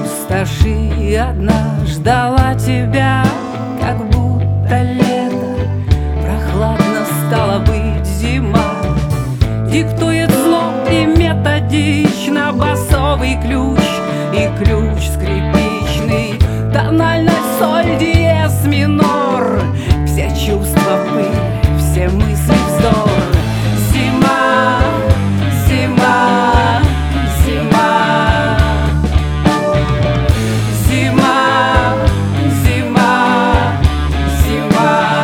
Пустоши одна ждала тебя, как будто лето. Прохладно стала быть зима. Диктует зло и методично басовый ключ и ключ скрипичный. Тональность соль, диез, минор. Все чувства пыль, все мысли вздор. Зима, зима, зима. Зима, зима, зима.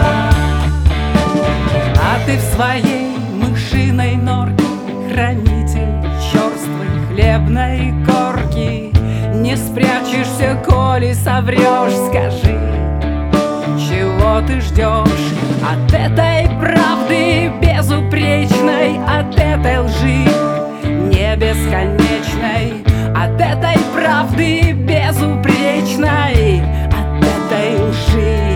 А ты в своей мышиной норке, хранитель черствой хлебной корки. Не спрячешься, коли соврешь. Скажи, чего ты ждешь от этой правды безупречной, от этой лжи не бесконечной, от этой правды безупречной, от этой лжи